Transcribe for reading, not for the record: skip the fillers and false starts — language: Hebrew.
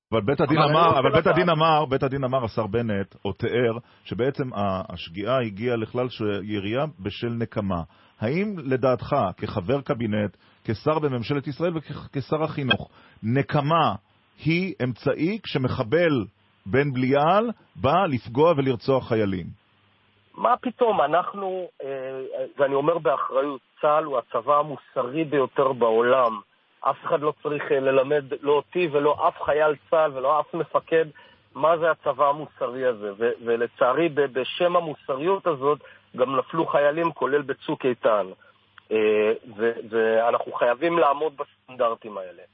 אבל בית הדין אמר, השר בנט, או תיאר, שבעצם השגיאה הגיעה לכלל ירייה בשל נקמה. האם לדעתך, כחבר קבינט, כשר בממשלת ישראל וכשר החינוך, נקמה היא אמצעי כשמחבל בן בליעל בא לפגוע ולרצוח חיילים? מה פתאום? אנחנו, ואני אומר באחריות, צה"ל הוא הצבא המוסרי ביותר בעולם. אף אחד לא צריך ללמד, לא אותי ולא אף חייל צה"ל ולא אף מפקד, מה זה הצבא המוסרי הזה. ולצערי בשם המוסריות הזאת גם נפלו חיילים, כולל בצוק איתן. ואנחנו חייבים לעמוד בסטנדרטים האלה.